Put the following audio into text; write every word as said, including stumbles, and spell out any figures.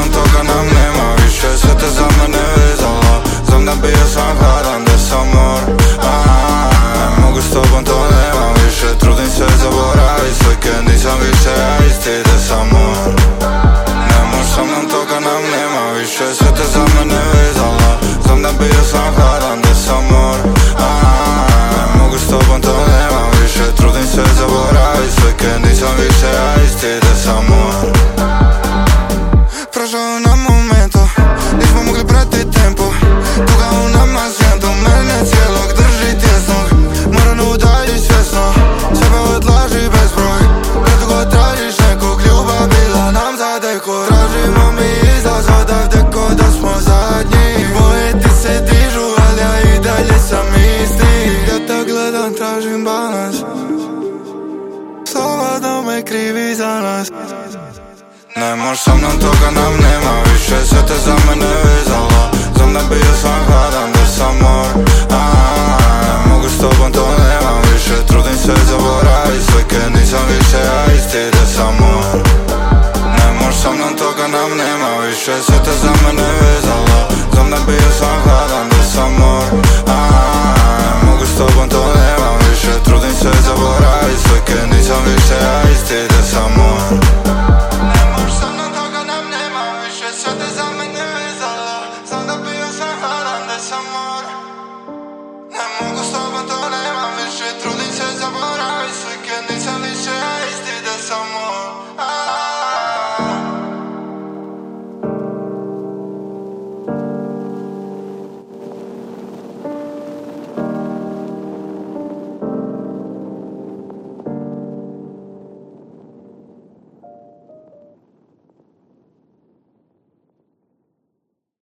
mnom, toga nam nema više. Sve te za mene vezalo, znam da bio sam hladan, da sam mor. Ne mogu s tobom, to nema više. Trudim se zaboravit sve kad nisam više ja isti, da sam mor. Ne mogu sa mnom, toga nam nema više. Sve te za mene vezalo, znam da bio sam hladan, da sam mor. Ne mogu s tobom, to nema više. Trudim se zaboravit sve kad nisam više ja isti, da sam mor. Prošao nam momento, nismo mogli pratit tempo. Tuga u nama svijetom, mene cijelog drži tjesnog. Moram udalji svjesno, sebe odlaži bezbroj. Predugo tražiš nekog, ljubav bila nam za deko. Tražimo mi izlaz odavde ko da smo zadnji. Moje ti se dižu, ali ja i dalje sam isti. Ja te gledam, tražim balans, slova da me krivi za nas. Ne mož sa mnom, toga nam nema više. Sve te za mene vezalo, znam da bio sam hladan, da sam mor. Ne mogu s tobom, to nema više. Trudim se zaboravit sve kad nisam više ja isti, da sam mor. Ne mož sa mnom, toga nam nema više. Sve te za mene vezalo, znam da bio sam hladan, da sam mor.